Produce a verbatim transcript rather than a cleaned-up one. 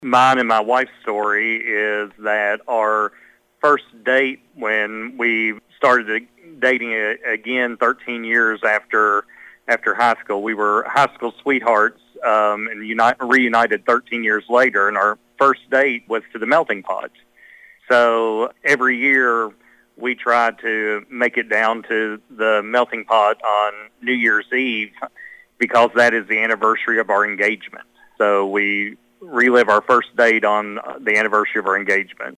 Mine and my wife's story is that our first date when we started dating again thirteen years after after high school, we were high school sweethearts um, and uni- reunited thirteen years later, and our first date was to the melting pot. So every year we try to make it down to the melting pot on New Year's Eve because that is the anniversary of our engagement. So we relive our first date on the anniversary of our engagement.